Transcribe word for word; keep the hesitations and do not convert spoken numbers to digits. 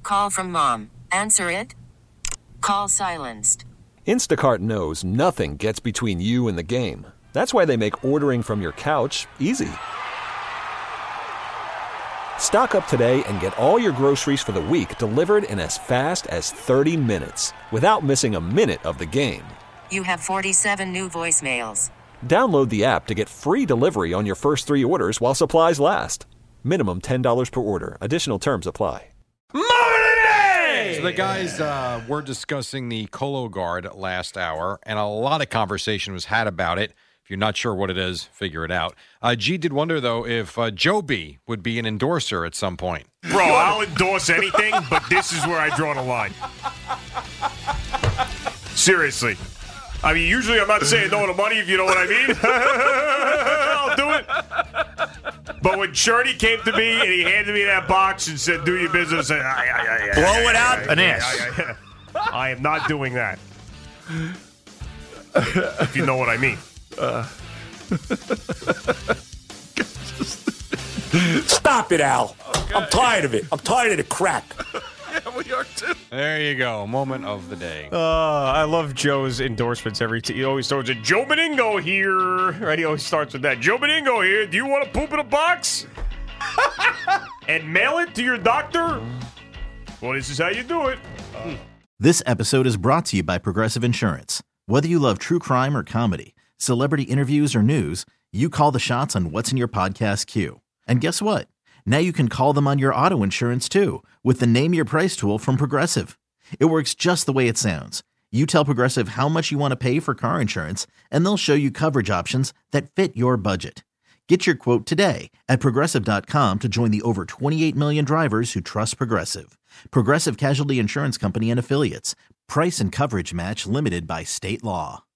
call from mom. Answer it. Call silenced. Instacart knows nothing gets between you and the game. That's why they make ordering from your couch easy. Stock up today and get all your groceries for the week delivered in as fast as thirty minutes without missing a minute of the game. You have forty-seven new voicemails. Download the app to get free delivery on your first three orders while supplies last. Minimum ten dollars per order. Additional terms apply. So the guys uh, were discussing the Cologuard last hour, and a lot of conversation was had about it. If you're not sure what it is, figure it out. Uh, G did wonder, though, if uh, Joby would be an endorser at some point. Bro, I'll endorse anything, but this is where I draw the line. Seriously. I mean, usually I'm not saying no to money, if you know what I mean. I'll do it. But when Shirley came to me and he handed me that box and said, do your business, I, I, I, I, blow I, it I, out I, an I, ass. I, I, I, I am not doing that. If you know what I mean. Uh. Stop it, Al. Okay. I'm tired of it. I'm tired of the crap. Yeah, we are too. There you go. Moment of the day. Uh, I love Joe's endorsements every t- He always starts with Joe Beningo here. Right? He always starts with that. Joe Beningo here. Do you want to poop in a box? And mail it to your doctor? Well, this is how you do it. Uh. This episode is brought to you by Progressive Insurance. Whether you love true crime or comedy, celebrity interviews or news, you call the shots on what's in your podcast queue. And guess what? Now you can call them on your auto insurance too with the Name Your Price tool from Progressive. It works just the way it sounds. You tell Progressive how much you want to pay for car insurance, and they'll show you coverage options that fit your budget. Get your quote today at Progressive dot com to join the over twenty-eight million drivers who trust Progressive. Progressive Casualty Insurance Company and Affiliates. Price and coverage match limited by state law.